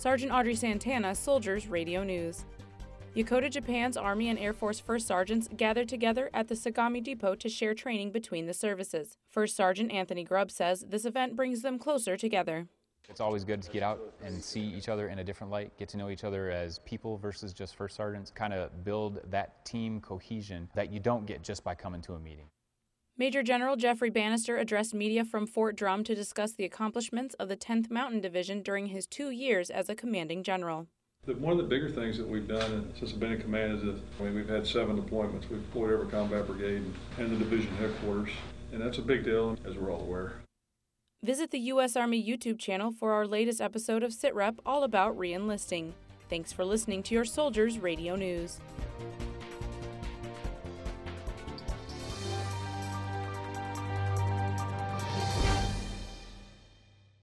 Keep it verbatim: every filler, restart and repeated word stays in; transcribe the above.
Sergeant Audrey Santana, Soldiers Radio News. Yokota, Japan's Army and Air Force First Sergeants gathered together at the Sagami Depot to share training between the services. First Sergeant Anthony Grubb says this event brings them closer together. It's always good to get out and see each other in a different light, get to know each other as people versus just first sergeants, kind of build that team cohesion that you don't get just by coming to a meeting. Major General Jeffrey Bannister addressed media from Fort Drum to discuss the accomplishments of the tenth Mountain Division during his two years as a commanding general. One of the bigger things that we've done since I've been in command is that I mean, we've had seven deployments. We've deployed every combat brigade and the division headquarters, and that's a big deal, as we're all aware. Visit the U S Army YouTube channel for our latest episode of SITREP all about re-enlisting. Thanks for listening to your Soldiers Radio News.